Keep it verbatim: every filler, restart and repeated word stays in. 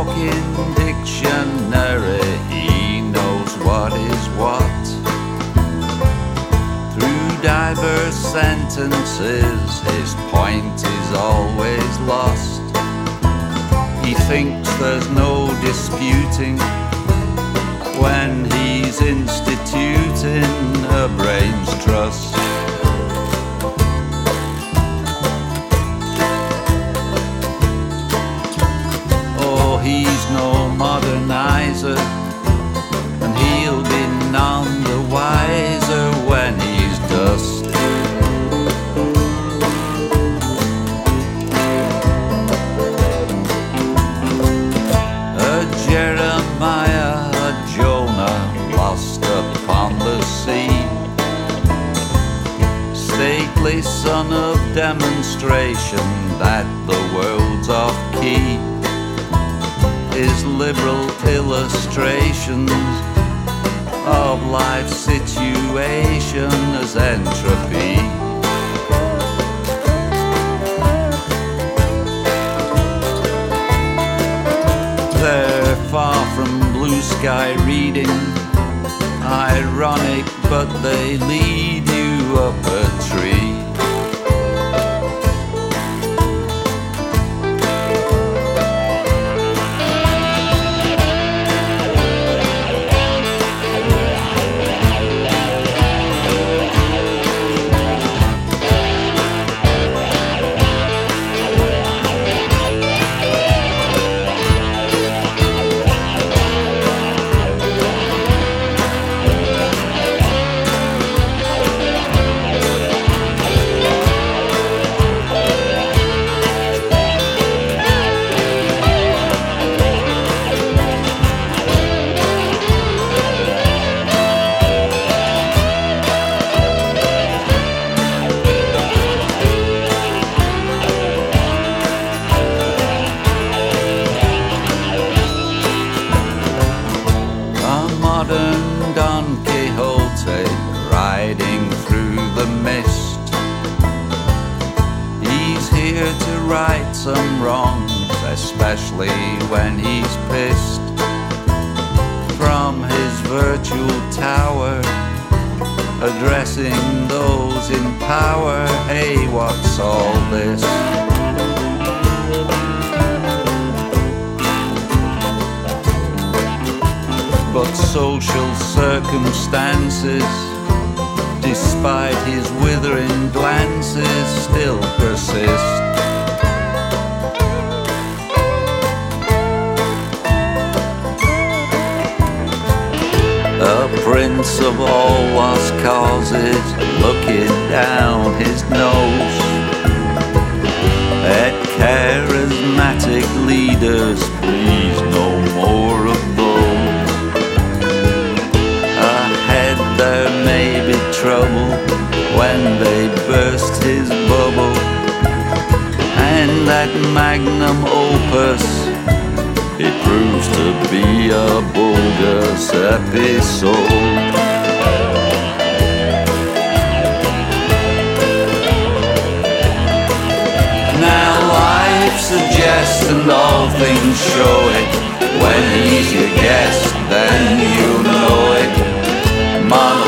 walking dictionary, he knows what is what. Through diverse sentences, his point is always lost. He thinks there's no disputing when he's instituting a brain's trust. Oh, he's no modernizer, and he'll be none the wiser when he's dust. A Jeremiah, a Jonah, lost upon the sea, stately son of demonstration that the world's off key. His liberal illustrations of life's situation as entropy. They're far from blue sky reading, ironic, but they lead you up a tree. Modern Don Quixote riding through the mist. He's here to right some wrongs, especially when he's pissed. From his virtual tower, addressing those in power, hey, what's all this? But social circumstances, despite his withering glances, still persist. A prince of all lost causes, looking down his nose at charismatic leaders, please no more of those. There may be trouble when they burst his bubble, and that magnum opus, it proves to be a bogus episode. Now life's a jest and all things show it. When he's your guest, then you know it. Mama